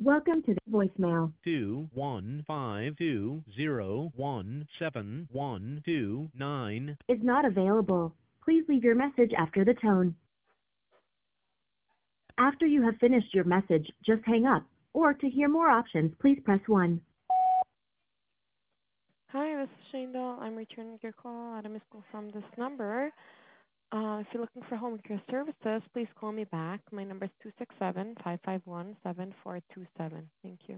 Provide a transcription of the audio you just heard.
Welcome to the voicemail. 21520171229 Is not available. Please leave your message after the tone. After you have finished your message, just hang up. Or to hear more options, please press 1. Hi, this is Shane. I'm returning your call. I had a missed call from this number. If you're looking for home care services, please call me back. My number is 267-551-7427. Thank you.